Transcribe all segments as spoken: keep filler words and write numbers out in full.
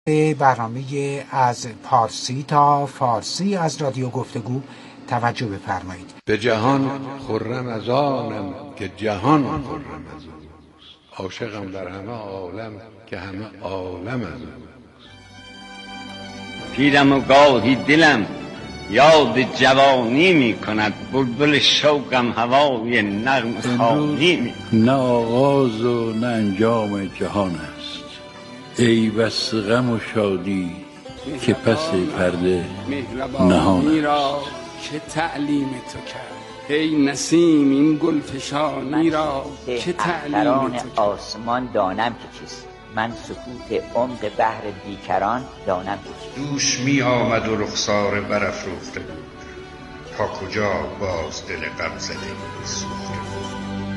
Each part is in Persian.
به برنامه از پارسی تا فارسی از رادیو گفتگو توجه بفرمایید. به جهان خرم از آنم که جهان خرم از اوست، عاشقم در همه عالم که همه عالم از اوست. پیرم و گاهی دلم یاد جوانی می کند، بلبل شوقم هوای نغم خوانی می کند. نه آغاز و نه انجام جهان است، ای بس غم و شادی که پس پرده نهان است. که تعلیم تو کرد ای نسیم این گلفشانی را که تعلیم تو کرد. آسمان دانم که چیست، من سکوت عمق بحر بیکران دانم که چیست. دوش می آمد و رخسار برافروخته بود، تا کجا باز دل غم زده سوخته بود.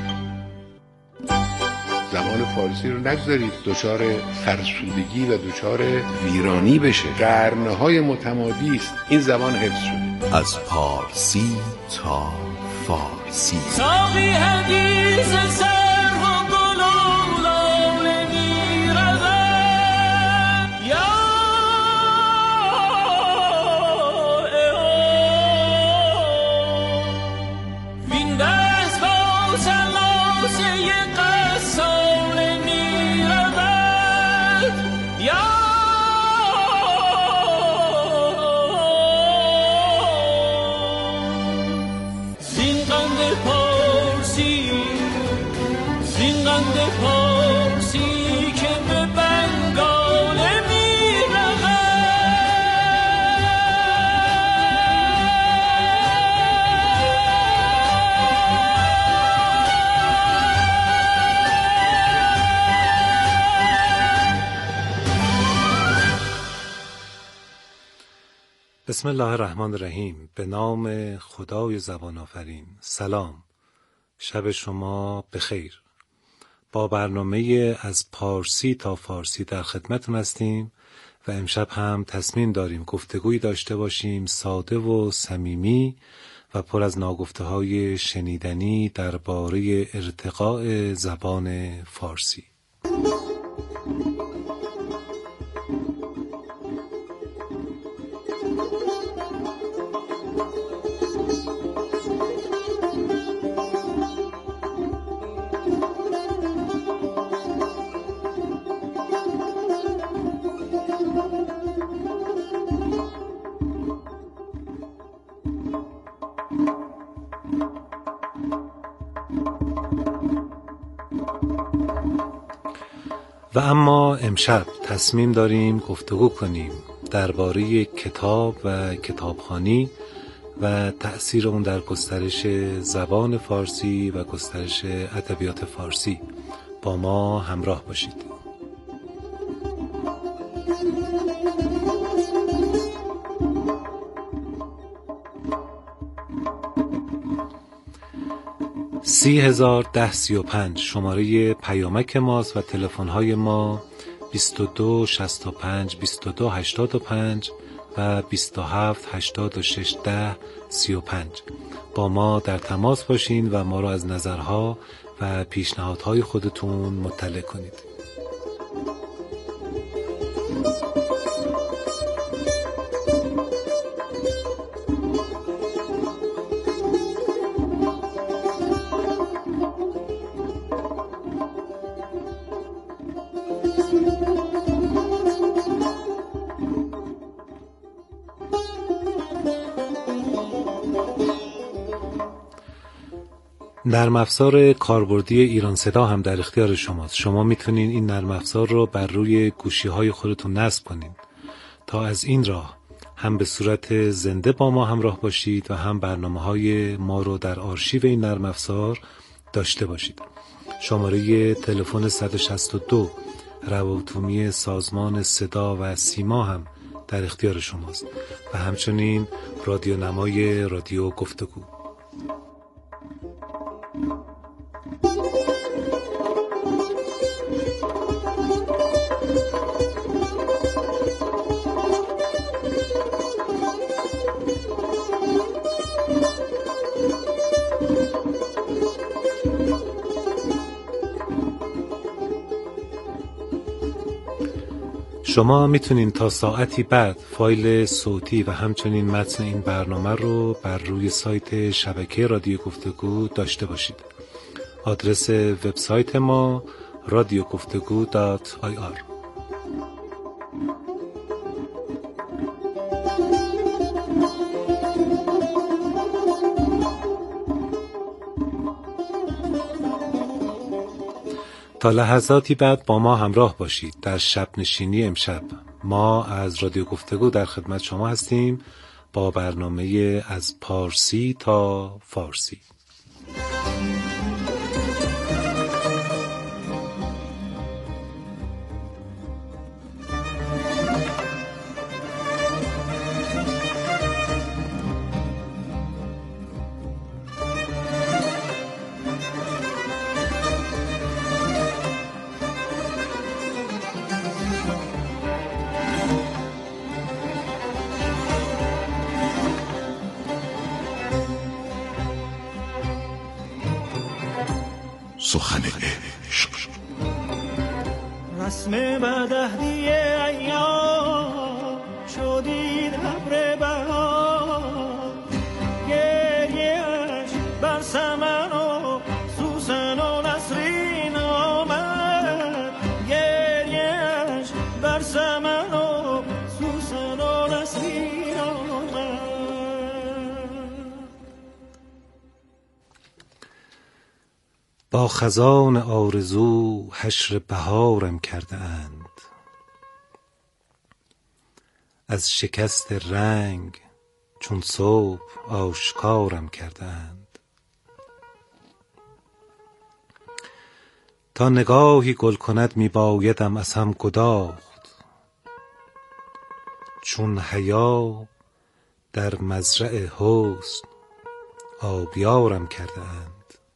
زبان فارسی رو نگذارید دچار فرسودگی و دچار ویرانی بشه. قرنهای متمادی است این زبان حفظ شده. از پارسی تا فارسی. ساقی حدیث سر و گل و لاله می رود، یا وین دست با سلاسه قصال می رود، یا پارسی که به بنگاله می رود. بسم الله الرحمن الرحیم. به نام خدای زبان آفرین. سلام، شب شما بخیر. با برنامه از پارسی تا فارسی در خدمتتون هستیم و امشب هم تصمیم داریم گفتگویی داشته باشیم ساده و صمیمی و پر از ناگفته‌های شنیدنی درباره ارتقاء زبان فارسی. و اما امشب تصمیم داریم گفتگو کنیم درباره کتاب و کتابخوانی و تأثیر اون در گسترش زبان فارسی و گسترش ادبیات فارسی. با ما همراه باشید. سی هزار ده سی و پنج شماره پیامک ماست و تلفن‌های ما بیست و دو شصت و پنج بیست و دو هشتاد و پنج و بیست و هفت هشتاد و شش ده سی و پنج. با ما در تماس باشین و ما را از نظرها و پیشنهادهای خودتون مطلع کنید. نرم افزار کاربردی ایران صدا هم در اختیار شماست. شما میتونین این نرم افزار رو بر روی گوشی های خودتون نصب کنین تا از این راه هم به صورت زنده با ما همراه باشید و هم برنامه های ما رو در آرشیو این نرم افزار داشته باشید. شماره تلفن صد و شصت و دو روابط سازمان صدا و سیما هم در اختیار شماست و همچنین رادیو نمای رادیو گفتگو. شما میتونین تا ساعتی بعد فایل صوتی و همچنین متن این برنامه رو بر روی سایت شبکه رادیو گفتگو داشته باشید. آدرس وبسایت ما رادیو گفتگو دات آی آر. تا لحظاتی بعد با ما همراه باشید. در شب نشینی امشب ما از رادیو گفتگو در خدمت شما هستیم با برنامه از پارسی تا فارسی. سخن عشق. رسم بدهدی ایام شدید ابر بهار، گریه‌اش بر سمن و سوسن و نسرین آمد، گریه‌اش بر سمن و سوسن و نسرین آمد. با خزان آرزو حشر بهارم کرده اند، از شکست رنگ چون صبح آشکارم کرده اند. تا نگاهی گل کند می بایدم از هم گداخت، چون حیا در مزرع حسن آبیارم کرده اند.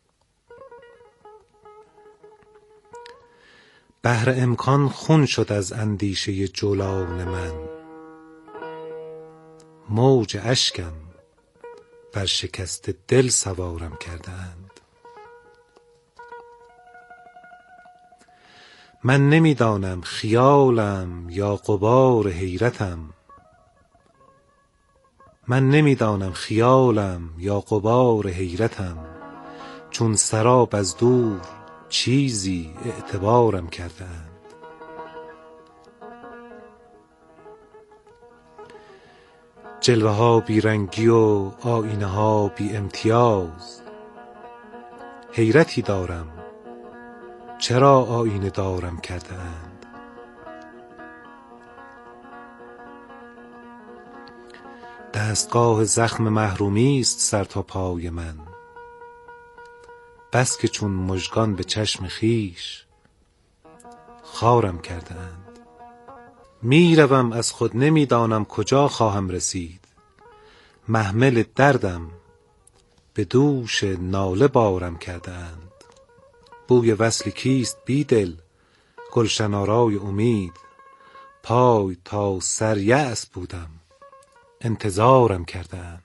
بحر امکان خون شد از اندیشه جولان من، موج اشکم بر شکست دل سوارم کرده اند. من نمیدانم خیالم یا غبار حیرتم، من نمیدانم خیالم یا غبار حیرتم، چون سراب از دور چیزی اعتبارم کرده اند. جلوه ها بی رنگی و آینه ها بی امتیاز، حیرتی دارم چرا آینه دارم کرده اند. دستگاه زخم محرومی است سر تا پای من، بس که چون مژگان به چشم خیش خارم کرده اند. می روم از خود نمیدانم کجا خواهم رسید، محمل دردم به دوش ناله بارم کرده اند. بوی وصل کیست بیدل گلشن آرای امید، پای تا سر یأس بودم انتظارم کرده اند.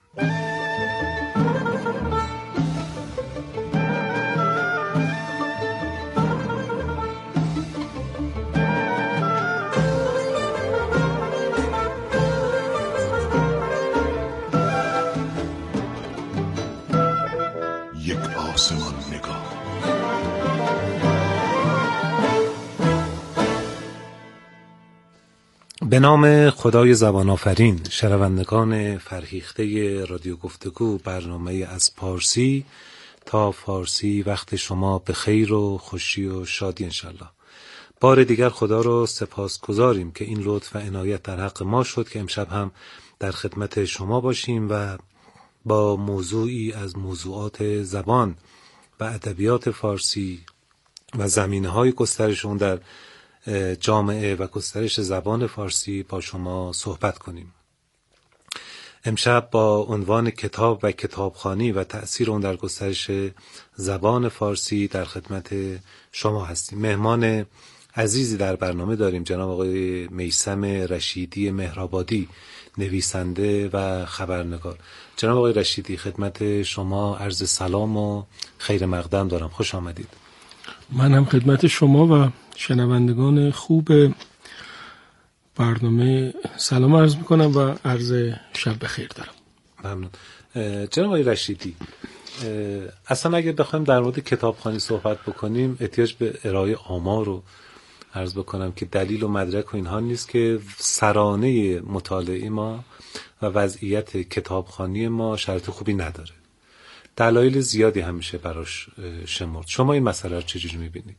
به نام خدای زبان آفرین. شنوندگان فرهیخته رادیو گفتگو، برنامه از پارسی تا فارسی، وقت شما به خیر و خوشی و شادی انشالله. بار دیگر خدا رو سپاس گذاریم که این لطف و عنایت در حق ما شد که امشب هم در خدمت شما باشیم و با موضوعی از موضوعات زبان و ادبیات فارسی و زمینه‌های گسترش اون در جامعه و گسترش زبان فارسی با شما صحبت کنیم. امشب با عنوان کتاب و کتابخوانی و تأثیر اون در گسترش زبان فارسی در خدمت شما هستیم. مهمان عزیزی در برنامه داریم، جناب آقای میثم رشیدی مهرآبادی، نویسنده و خبرنگار. جناب آقای رشیدی، خدمت شما عرض سلام و خیر مقدم دارم. خوش آمدید. من هم خدمت شما و شنوندگان خوب برنامه سلام عرض میکنم و عرض شب بخیر دارم. ممنون. جناب آقای رشیدی، اصلا اگه بخوایم در مورد کتابخوانی صحبت بکنیم احتیاج به ارائه آمار رو عرض بکنم که دلیل و مدرک و اینها نیست که سرانه مطالعه ما و وضعیت کتابخوانی ما شرط خوبی نداره. دلایل زیادی همیشه براش شمرد. شما این مسئله رو چجوری میبینید؟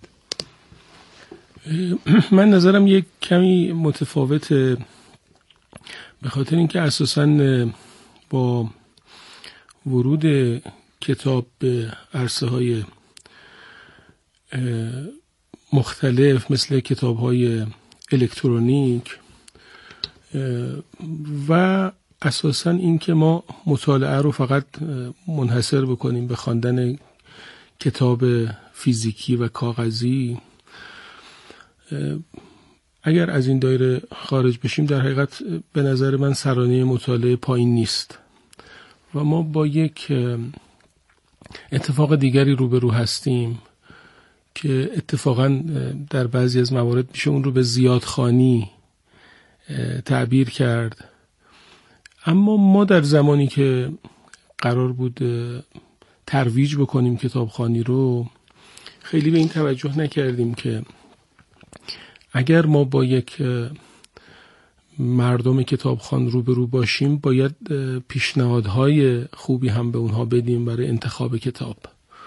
من نظرم یک کمی متفاوته، به خاطر اینکه اساساً با ورود کتاب به عرصه های مختلف مثل کتاب های الکترونیک و اساساً این که ما مطالعه رو فقط منحصر بکنیم به خواندن کتاب فیزیکی و کاغذی، اگر از این دایره خارج بشیم در حقیقت به نظر من سرانه مطالعه پایین نیست و ما با یک اتفاق دیگری روبرو هستیم که اتفاقا در بعضی از موارد میشه اون رو به زیادخوانی تعبیر کرد. اما ما در زمانی که قرار بود ترویج بکنیم کتابخوانی رو خیلی به این توجه نکردیم که اگر ما با یک مردم کتابخوان روبرو باشیم باید پیشنهادهای خوبی هم به اونها بدیم برای انتخاب کتاب.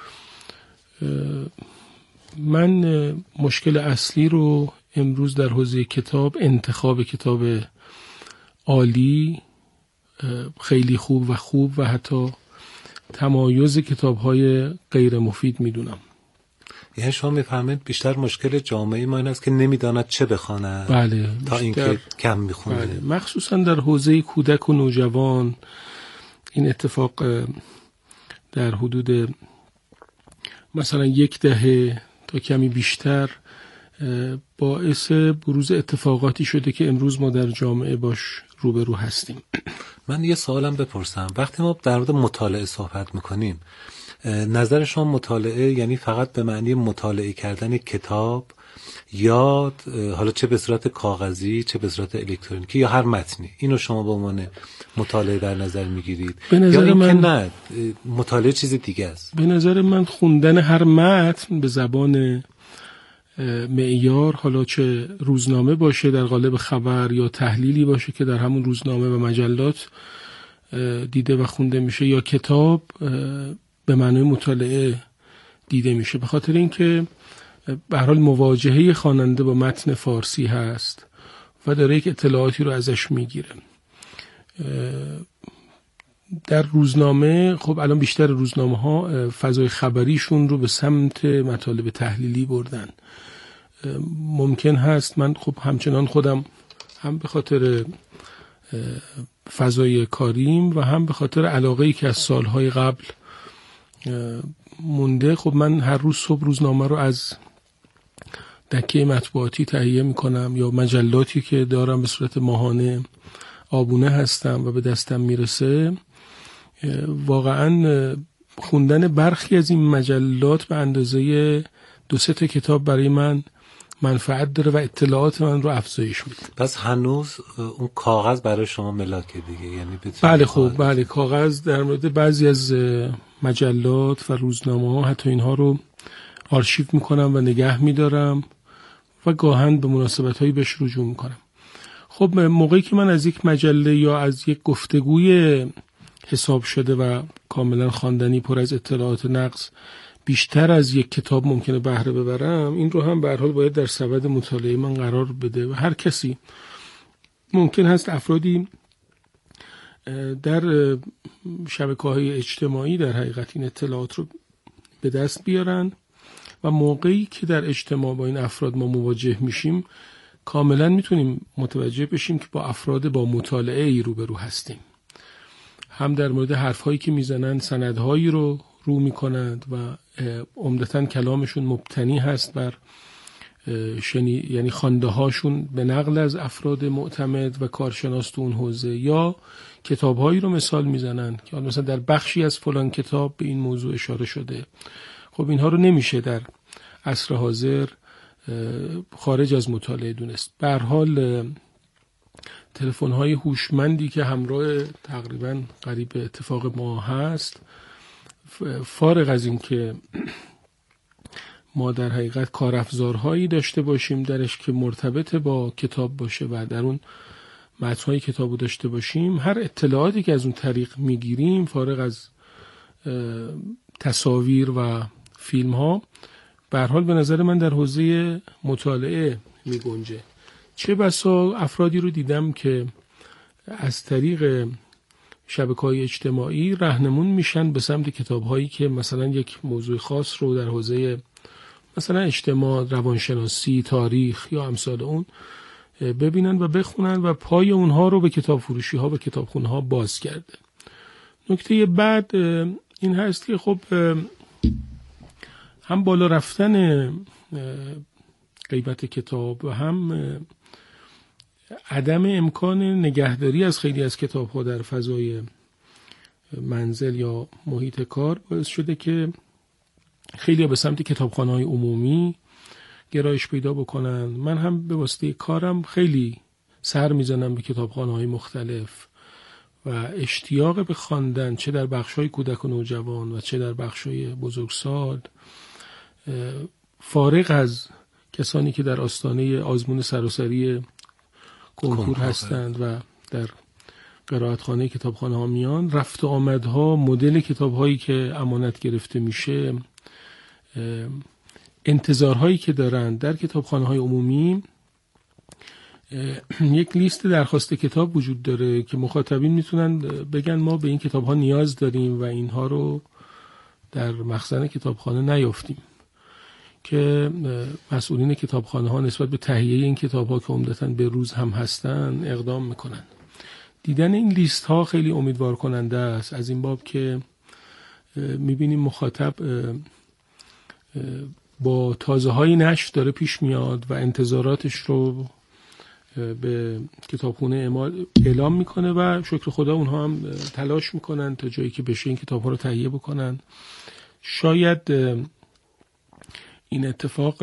من مشکل اصلی رو امروز در حوزه کتاب انتخاب کتاب عالی، خیلی خوب و خوب و حتی تمایز کتاب‌های غیر مفید میدونم. یعنی شما میفهمید بیشتر مشکل جامعه ما این است که نمیداند چه بخواند بله، تا اینکه کم میخونه. بله، مخصوصا در حوزه کودک و نوجوان این اتفاق در حدود مثلا یک دهه تا کمی بیشتر باعث بروز اتفاقاتی شده که امروز ما در جامعه باش روبرو هستیم. من یه سوالم بپرسم، وقتی ما در مورد مطالعه صحبت میکنیم نظر شما مطالعه یعنی فقط به معنی مطالعه کردن کتاب یا حالا چه به صورت کاغذی چه به صورت الکترونیکی یا هر متنی، اینو شما به عنوان مطالعه در نظر میگیرید یا این من... که نه مطالعه چیز دیگه است؟ به نظر من خوندن هر متن به زبان معیار، حالا چه روزنامه باشه در قالب خبر یا تحلیلی باشه که در همون روزنامه و مجلات دیده و خونده میشه یا کتاب به معنای مطالعه دیده میشه، به خاطر اینکه به هر حال مواجهه خواننده با متن فارسی هست و داره یک اطلاعاتی رو ازش میگیره. در روزنامه خب الان بیشتر روزنامه ها فضای خبریشون رو به سمت مطالب تحلیلی بردن. ممکن هست من خب همچنان خودم هم به خاطر فضای کاریم و هم به خاطر علاقه‌ای که از سالهای قبل مونده، خب من هر روز صبح روزنامه رو از دکه مطبوعاتی تهیه میکنم یا مجلاتی که دارم به صورت ماهانه آبونه هستم و به دستم میرسه. واقعا خوندن برخی از این مجلات به اندازه دو سه تا کتاب برای من منفعت داره و اطلاعات من رو افزایش میده. پس هنوز اون کاغذ برای شما ملاکه دیگه؟ یعنی بله خب بله، کاغذ در مورد بعضی از مجلات و روزنامه ها حتی اینها رو آرشیو میکنم و نگه میدارم و گاهن به مناسبت هایی بهش رجوع میکنم. خب موقعی که من از یک مجله یا از یک گفتگوی حساب شده و کاملا خواندنی پر از اطلاعات نقص بیشتر از یک کتاب ممکنه بهره ببرم، این رو هم به هر حال باید در سبد مطالعه من قرار بده و هر کسی ممکن هست افرادی در شبکه‌های اجتماعی در حقیقت این اطلاعات رو به دست بیارن و موقعی که در اجتماع با این افراد ما مواجه میشیم کاملا میتونیم متوجه بشیم که با افراد با مطالعه ای روبرو هستیم. هم در مورد حرفهایی که میزنن سندهایی رو رو میکنند و عمدتاً کلامشون مبتنی هست بر شنی یعنی خوانده هاشون به نقل از افراد معتمد و کارشناس تو اون حوزه، یا کتابهایی رو مثال میزنن که مثلا در بخشی از فلان کتاب به این موضوع اشاره شده. خب اینها رو نمیشه در عصر حاضر خارج از مطالعه دونست. به هر حال تلفن‌های هوشمندی که همراه تقریباً قریب اتفاق ما هست، فارغ از این که ما در حقیقت کارافزارهایی داشته باشیم درش که مرتبط با کتاب باشه و در اون متن‌های کتابو داشته باشیم، هر اطلاعاتی که از اون طریق میگیریم فارغ از تصاویر و فیلم ها به هر حال به نظر من در حوزه مطالعه میگنجه. چه بسا افرادی رو دیدم که از طریق شبکه‌های اجتماعی راهنمون میشن به سمت کتاب‌هایی که مثلا یک موضوع خاص رو در حوزه مثلا اجتماع، روانشناسی، تاریخ یا امثال اون ببینن و بخونن و پای اونها رو به کتاب فروشی ها و کتابخونه ها باز کرده. نکته بعد این هست که خب هم بالا رفتن قیمت کتاب و هم عدم امکان نگهداری از خیلی از کتاب ها در فضای منزل یا محیط کار باعث شده که خیلی به سمت کتابخانه های عمومی گرایش پیدا بکنن. من هم به واسطه کارم خیلی سر میزنم به کتابخانه های مختلف و اشتیاق به خواندن، چه در بخش های کودک و نوجوان و چه در بخش های بزرگسال، فارغ از کسانی که در آستانه آزمون سراسری کنکور هستند و در قرائتخانه کتابخانه ها میان، رفت و آمدها، مدل کتاب هایی که امانت گرفته میشه، انتظارهایی که دارن در کتابخانه های عمومی، یک لیست درخواست کتاب وجود داره که مخاطبین میتونن بگن ما به این کتاب ها نیاز داریم و اینها رو در مخزن کتابخانه نیافتیم، که مسئولین کتابخانه ها نسبت به تهیه این کتاب ها که عمدتاً به روز هم هستن اقدام میکنن. دیدن این لیست ها خیلی امیدوار کننده است، از این باب که میبینیم مخاطب با تازه های نشر داره پیش میاد و انتظاراتش رو به کتابخونه اعلام میکنه و شکر خدا اونها هم تلاش میکنن تا جایی که بشه این کتاب ها رو تهیه بکنن. شاید این اتفاق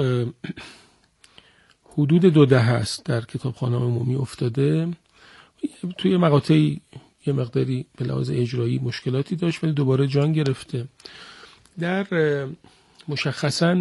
حدود دو دهه است در کتابخانه عمومی افتاده. توی مقاطعی یه مقداری به لحاظ اجرایی مشکلاتی داشت ولی دوباره جان گرفته. در مشخصاً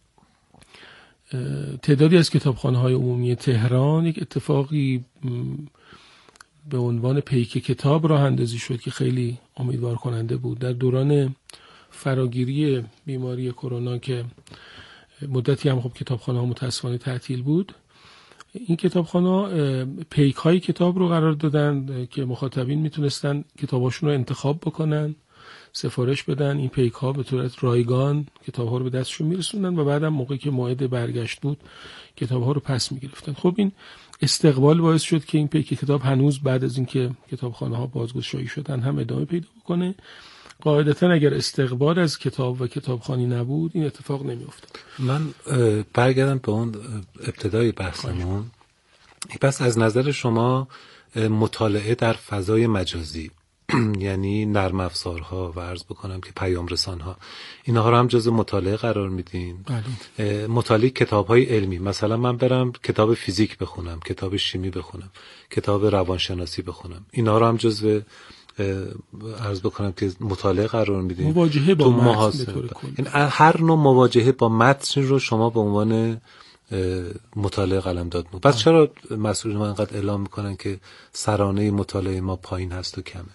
تعدادی از کتابخانه‌های عمومی تهران یک اتفاقی به عنوان پیک کتاب راه اندازی شد که خیلی امیدوار کننده بود. در دوران فراگیری بیماری کرونا که مدتی هم خب کتابخانه‌ها متأسفانه تعطیل بود، این کتابخانه‌ها پیک های کتاب رو قرار دادن که مخاطبین میتونستن کتاباشون رو انتخاب بکنن، سفارش بدن، این پیک ها به صورت رایگان کتاب ها رو به دستشون میرسوندن و بعدم موقعی که موعد برگشت بود کتاب ها رو پس میگرفتن. خب این استقبال باعث شد که این پیک کتاب هنوز بعد از اینکه کتابخانه ها بازگشایی شدن هم ادامه پیدا بکنه. قاعدتا اگر استقبال از کتاب و کتابخوانی نبود این اتفاق نمیافتاد. من برگردم به اون ابتدای بحثمون. پس از نظر شما مطالعه در فضای مجازی یعنی نرم افزارها و عرض بکنم که پیام رسانها، اینها رو هم جزو مطالعه قرار میدین؟ بله. مطالعه کتاب‌های علمی، مثلا من برم کتاب فیزیک بخونم، کتاب شیمی بخونم، کتاب روانشناسی بخونم، اینها رو هم جزو عرض بکنم که مطالعه قرار میدین؟ مواجهه با متن، این هر نوع مواجهه با متن رو شما به عنوان مطالعه قلمداد میکنید. پس چرا مسئولین ما اینقدر اعلام میکنن که سرانه مطالعه ما پایین هست و کمه؟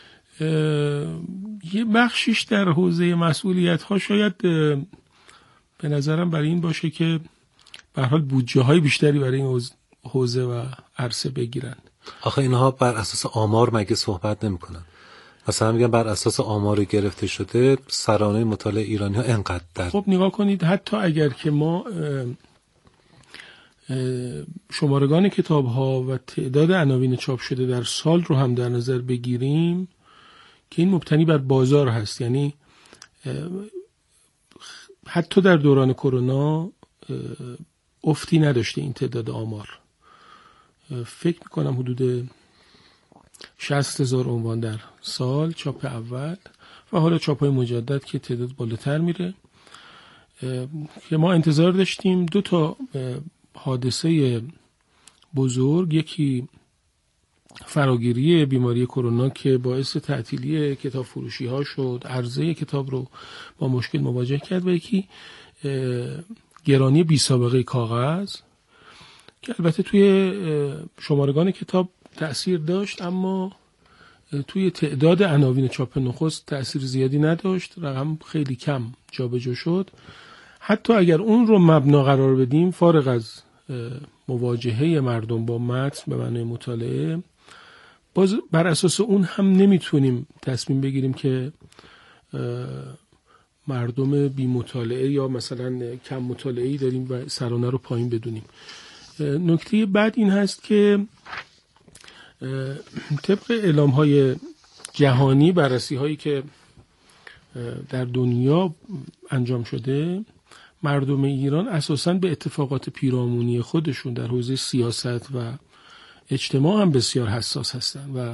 یه بخشیش در حوزه مسئولیت ها شاید به نظرم برای این باشه که به هر حال بودجه های بیشتری برای این حوزه و عرصه بگیرن. آخه اینها بر اساس آمار مگه صحبت نمیکنن؟ مثلا میگن بر اساس آمار گرفته شده سرانه مطالعه ایرانی ها انقدر در. خب نگاه کنید، حتی اگر که ما شمارگان کتاب ها و تعداد عناوین چاپ شده در سال رو هم در نظر بگیریم که این مبتنی بر بازار هست، یعنی حتی در دوران کرونا افتی نداشته این تعداد آمار. فکر میکنم حدود شصت هزار عنوان در سال چاپ اول و حالا چاپ های مجدد که تعداد بالاتر میره، که ما انتظار داشتیم دو تا حادثه بزرگ، یکی فراگیری بیماری کرونا که باعث تعطیلی کتاب فروشی ها شد، عرضه کتاب رو با مشکل مواجه کرد، و یکی گرانی بی سابقه کاغذ که البته توی شمارگان کتاب تأثیر داشت، اما توی تعداد عناوین چاپ نخست تأثیر زیادی نداشت، رقم خیلی کم جابجا شد. حتی اگر اون رو مبنا قرار بدیم، فارغ از مواجهه مردم با متن به معنای مطالعه، باز بر اساس اون هم نمیتونیم تصمیم بگیریم که مردم بی مطالعه یا مثلا کم مطالعه‌ای داریم و سرانه رو پایین بدونیم. نکته بعد این هست که طبق اعلام‌های جهانی، بررسی‌هایی که در دنیا انجام شده، مردم ایران اساساً به اتفاقات پیرامونی خودشون در حوزه سیاست و اجتماع هم بسیار حساس هستن و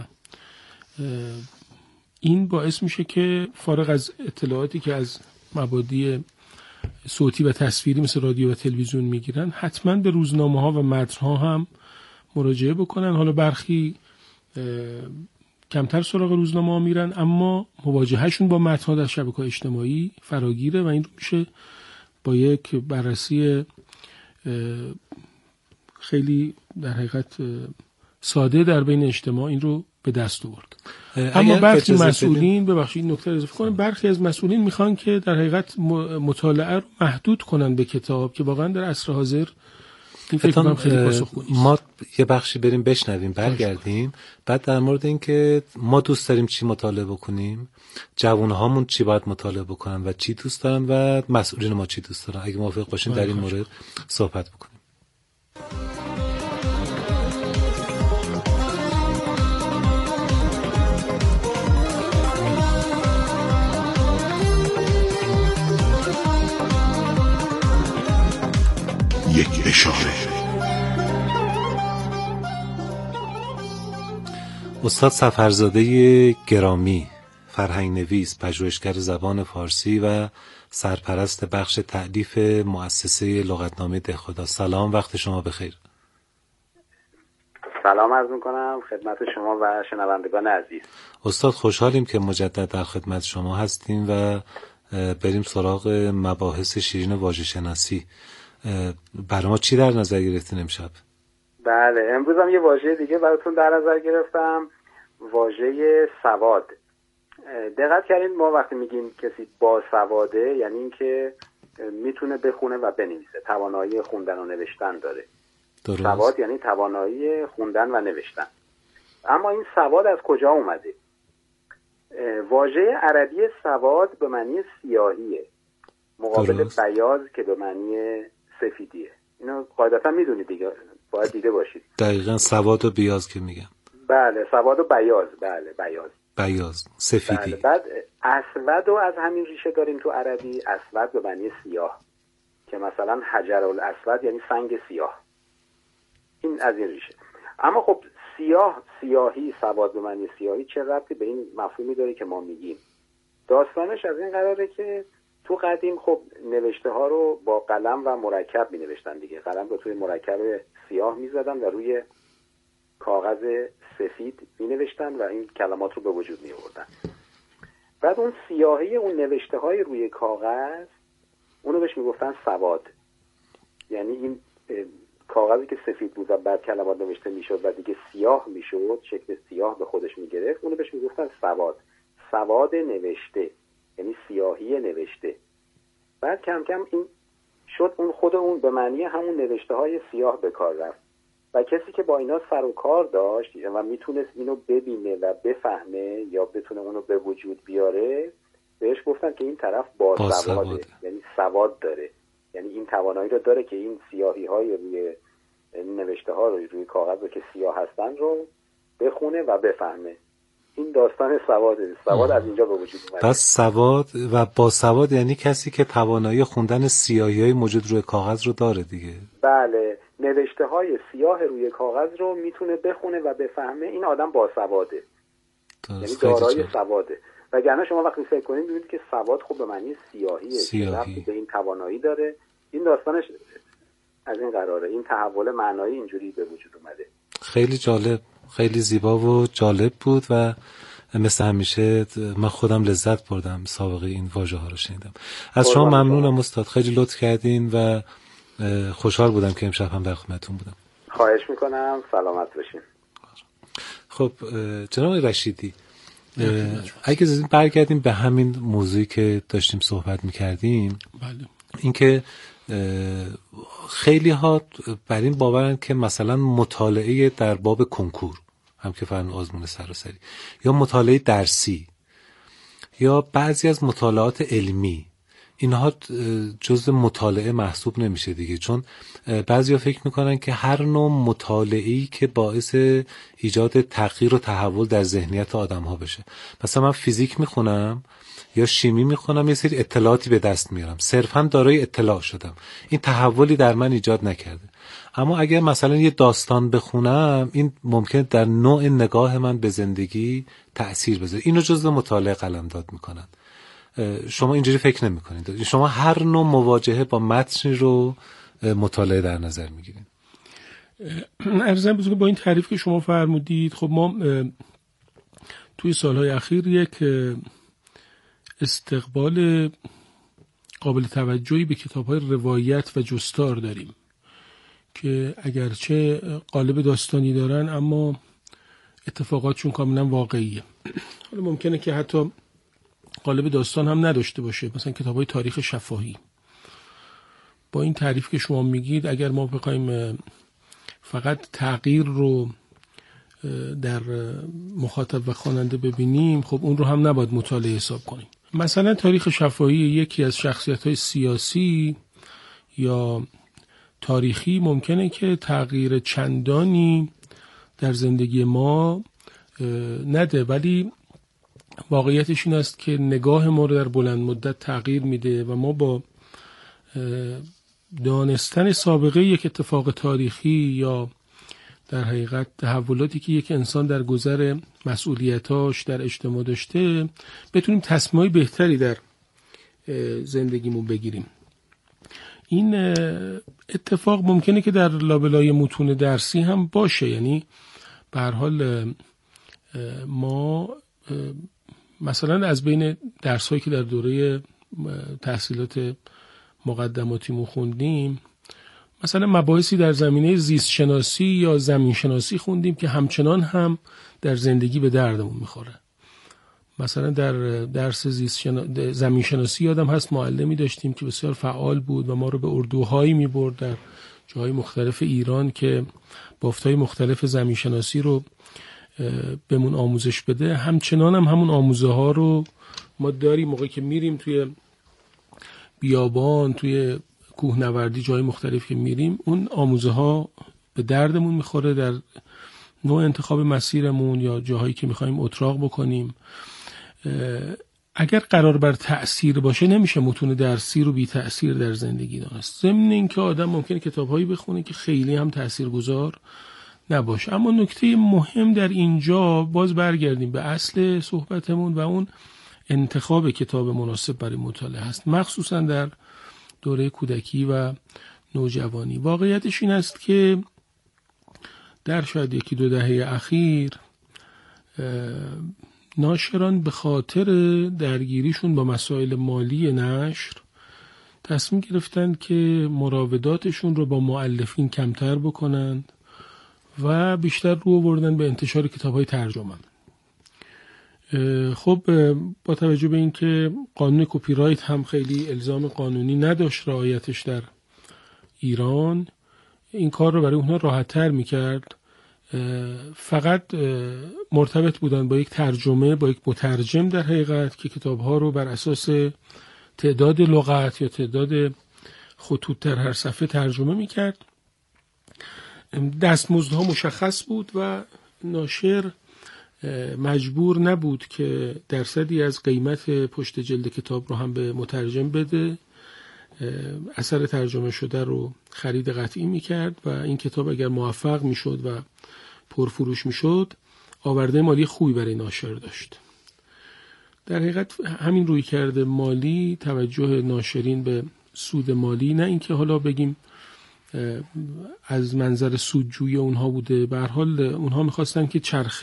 این باعث میشه که فارغ از اطلاعاتی که از مبادی صوتی و تصویری مثل رادیو و تلویزیون میگیرن، حتما به روزنامه ها و متن ها هم مراجعه بکنن. حالا برخی کمتر سراغ روزنامه ها میرن، اما مواجههشون با متن ها در شبکه‌های اجتماعی فراگیره و این رو میشه با یک بررسی خیلی در حقیقت ساده در بین اجتماع این رو به دست آورد. اما برخی مسئولین، ببخشید این نکته رو اضافه کنم، برخی از مسئولین میخوان که در حقیقت مطالعه رو محدود کنن به کتاب، که واقعا در عصر حاضر این فکر کنم خیلی پاسخگویی است. ما یه بخشی بریم بشنویم، برگردیم، بعد در مورد این که ما دوست داریم چی مطالعه بکنیم، جوانهامون چی باید مطالعه بکنن و چی دوست دارن و مسئولین ما چی دوست دارن، اگه موافق باشین در این مورد صحبت بکنیم. یک اشاره. استاد سفرزاده گرامی، فرهنگ نویس، پژوهشگر زبان فارسی و سرپرست بخش تألیف مؤسسه لغتنامه دهخدا، سلام، وقت شما بخیر. سلام عرض میکنم خدمت شما و شنوندگان عزیز. استاد خوشحالیم که مجدد در خدمت شما هستیم و بریم سراغ مباحث شیرین واژه‌شناسی. برای ما چی در نظر گرفتین امشب؟ بله، امروز هم یه واژه دیگه براتون در نظر گرفتم، واژه سواد. دقت کردین ما وقتی میگیم کسی با سواده، یعنی این که میتونه بخونه و بنویسه، توانایی خوندن و نوشتن داره. درست. سواد یعنی توانایی خوندن و نوشتن. اما این سواد از کجا اومده؟ واژه عربی سواد به معنی سیاهیه، مقابل درست. بیاض که به معنی سفیدیه. اینو قاعدتا میدونید دیگه، باید دیده باشید. دقیقاً سواد و بیاض که میگم. بله، سواد و بیاض. بله، بیاض. بیاض، سفیدی. بله. بعد اسود رو از همین ریشه داریم تو عربی، اسود به معنی سیاه، که مثلا حجر الاسود یعنی سنگ سیاه. این از این ریشه. اما خب سیاه، سیاهی، سواد به معنی سیاهی چه ربطی به این مفهومی داره که ما میگیم؟ داستانش از این قراره که تو قدیم خب نوشته ها رو با قلم و مرکب می نوشتن دیگه. قلم رو توی مرکب سیاه می زدن و روی کاغذ سفید می نوشتن و این کلمات رو به وجود می آوردن. بعد اون سیاهی اون نوشته های روی کاغذ، اونو بهش می گفتن سواد. یعنی این کاغذی که سفید بود و بعد کلمات نوشته می شد و دیگه سیاه می شد، شکل سیاه به خودش می گرفت، اونو بهش می گفتن سواد. سواد نوشته یعنی سیاهی نوشته. بعد کم کم این شد اون خود اون به معنی همون نوشته های سیاه به کار رفت و کسی که با اینا سر و کار داشت و میتونست اینو ببینه و بفهمه یا بتونه اونو به وجود بیاره، بهش گفتن که این طرف با, با سواده سواد. یعنی سواد داره، یعنی این توانایی رو داره که این سیاهی های روی نوشته ها رو روی کاغذ رو که سیاه هستن رو بخونه و بفهمه. این داستان سواده. سواد از اینجا به وجود اومده. پس سواد و با سواد یعنی کسی که توانایی خوندن سیاهی‌های موجود روی کاغذ رو داره دیگه. بله، نوشته های سیاه روی کاغذ رو میتونه بخونه و بفهمه، این آدم با سواده. یعنی دارای سواده. وگرنه شما وقتی فکر کنید می‌بینید که سواد خب به معنی سیاهیه، سیاهی. به این توانایی داره. این داستانش از این قراره، این تحول معنایی اینجوری به وجود اومده. خیلی جالب. خیلی زیبا و جالب بود و مثل همیشه من خودم لذت بردم سابقه این واژه ها رو شنیدم. از شما ممنونم استاد، خیلی لطف کردین و خوشحال بودم که امشب هم در خدمتتون بودم. خواهش میکنم، سلامت باشین. خب جناب رشیدی، اگه برگردیم به همین موضوعی که داشتیم صحبت میکردیم، بله. اینکه خیلی ها بر این باورن که مثلا مطالعه در باب کنکور هم که فرن آزمون سراسری یا مطالعه درسی یا بعضی از مطالعات علمی، اینها جزء مطالعه محسوب نمیشه دیگه، چون بعضیا فکر میکنن که هر نوع مطالعه‌ای که باعث ایجاد تغییر و تحول در ذهنیت آدم‌ها بشه، مثلا من فیزیک میخونم یا شیمی میخونم، یه سری اطلاعاتی به دست میارم، صرفاً دارای اطلاع شدم، این تحولی در من ایجاد نکرده. اما اگر مثلا یه داستان بخونم، این ممکنه در نوع نگاه من به زندگی تأثیر بذاره. اینو جزء مطالعه قلمداد میکنن. شما اینجوری فکر نمی کنید؟ شما هر نوع مواجهه با متنی رو مطالعه در نظر می گیرید؟ عرضم بزرگ با این تعریف که شما فرمودید، خب ما توی سالهای اخیر یک استقبال قابل توجهی به کتاب‌های روایت و جستار داریم که اگرچه قالب داستانی دارن اما اتفاقاتشون کاملا واقعیه. حالا ممکنه که حتی قالب داستان هم نداشته باشه، مثلا کتاب‌های تاریخ شفاهی. با این تعریف که شما میگید، اگر ما بخوایم فقط تغییر رو در مخاطب و خواننده ببینیم، خب اون رو هم نباید مطالعه حساب کنیم. مثلا تاریخ شفاهی یکی از شخصیت‌های سیاسی یا تاریخی ممکنه که تغییر چندانی در زندگی ما نده، ولی واقعیتش این است که نگاه ما رو در بلند مدت تغییر میده و ما با دانستن سابقه یک اتفاق تاریخی یا در حقیقت تحولاتی که یک انسان در گذر مسئولیتاش در اجتماع داشته، بتونیم تصمیم‌های بهتری در زندگیمون بگیریم. این اتفاق ممکنه که در لابلای متون درسی هم باشه، یعنی به هر حال ما مثلا از بین درس‌هایی که در دوره تحصیلات مقدماتیمون خوندیم، مثلا مباحثی در زمینه زیست شناسی یا زمین شناسی خوندیم که همچنان هم در زندگی به دردمون میخوره. مثلا در درس زیست شنا... زمین شناسی یادم هست معلمی داشتیم که بسیار فعال بود و ما رو به اردوهایی میبرد در جاهای مختلف ایران که بافت‌های مختلف زمین شناسی رو بهمون آموزش بده. همچنان هم همون آموزه ها رو ما داریم موقعی که میریم توی بیابان، توی کوهنوردی، جای مختلف که میریم، اون آموزه ها به دردمون میخوره در نوع انتخاب مسیرمون یا جاهایی که میخوایم اتراق بکنیم. اگر قرار بر تأثیر باشه، نمیشه متون درسی رو بی تأثیر در زندگی دانست. ضمن اینکه آدم ممکنه کتاب‌هایی بخونه که خیلی هم تأثیرگذار نباشه. اما نکته مهم در اینجا، باز برگردیم به اصل صحبتمون و اون انتخاب کتاب مناسب برای مطالعه هست، مخصوصا در دوره کودکی و نوجوانی. واقعیتش این است که در شاید یکی دو دهه اخیر ناشران به خاطر درگیریشون با مسائل مالی نشر تصمیم گرفتن که مراوداتشون رو با مؤلفین کمتر بکنند و بیشتر رو آوردن به انتشار کتاب‌های ترجمه. خب با توجه به اینکه قانون کپی رایت هم خیلی الزام قانونی نداشت رعایتش در ایران، این کار رو برای اونها راحت‌تر می‌کرد. فقط مرتبط بودن با یک ترجمه، با یک مترجم در حقیقت که کتاب‌ها رو بر اساس تعداد لغت یا تعداد خطوط در هر صفحه ترجمه می‌کرد. دستمزدها مشخص بود و ناشر مجبور نبود که درصدی از قیمت پشت جلد کتاب رو هم به مترجم بده. اثر ترجمه شده رو خرید قطعی میکرد و این کتاب اگر موفق میشد و پرفروش میشد، آورده مالی خوبی برای ناشر داشت. در حقیقت همین روی کرده مالی، توجه ناشرین به سود مالی، نه اینکه حالا بگیم از منظر سودجویی اونها بوده. به هر حال اونها میخواستن که چرخه